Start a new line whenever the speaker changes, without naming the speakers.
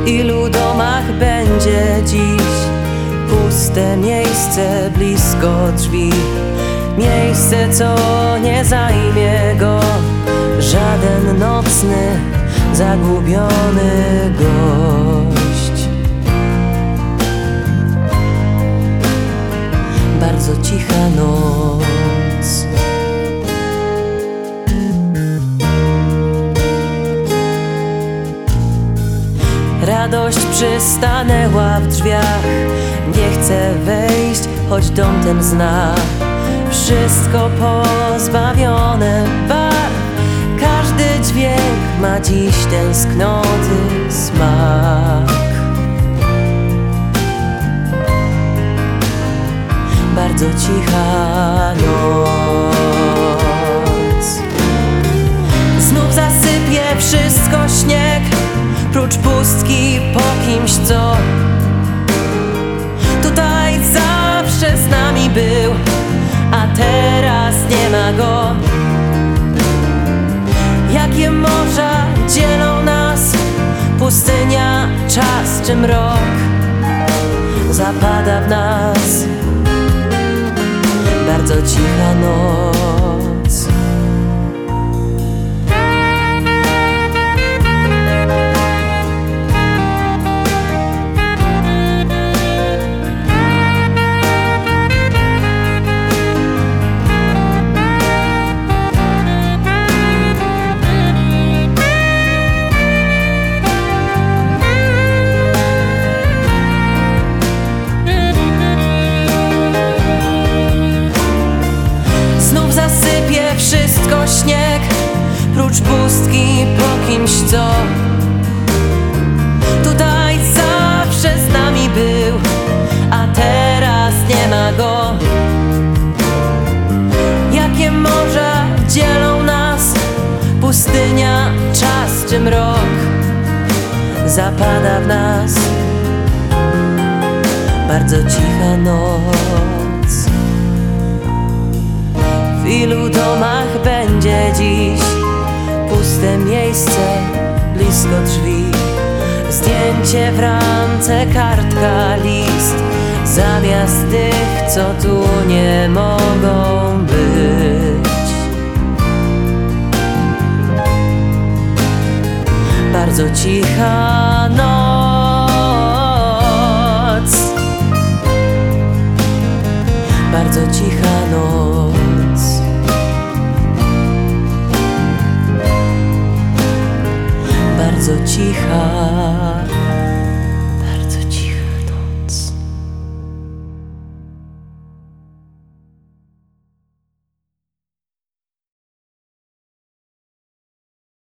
ilu domach będzie dziś puste miejsce blisko drzwi, miejsce, co nie zajmie go żaden nocny, zagubiony gość. Bardzo cicha noc. Radość przystanęła w drzwiach, nie chce wejść, choć dom ten zna. Wszystko pozbawione barw, każdy dźwięk ma dziś tęsknoty smak. Bardzo cicha noc. Znów zasypie wszystko śnieg, prócz pustki po kimś, co tutaj zawsze z nami był, a teraz nie ma go. Jakie morza dzielą nas, pustynia, czas czy mrok zapada w nas. Bardzo cicha noc. Wszystko śnieg, prócz pustki po kimś, co tutaj zawsze z nami był, a teraz nie ma go. Jakie morza dzielą nas, pustynia, czas czy mrok zapada w nas. Bardzo cicha noc. W ilu domach będzie dziś puste miejsce blisko drzwi, zdjęcie w ramce, kartka, list, zamiast tych, co tu nie mogą być. Bardzo cicha noc. Bardzo cicha noc. Bardzo cicha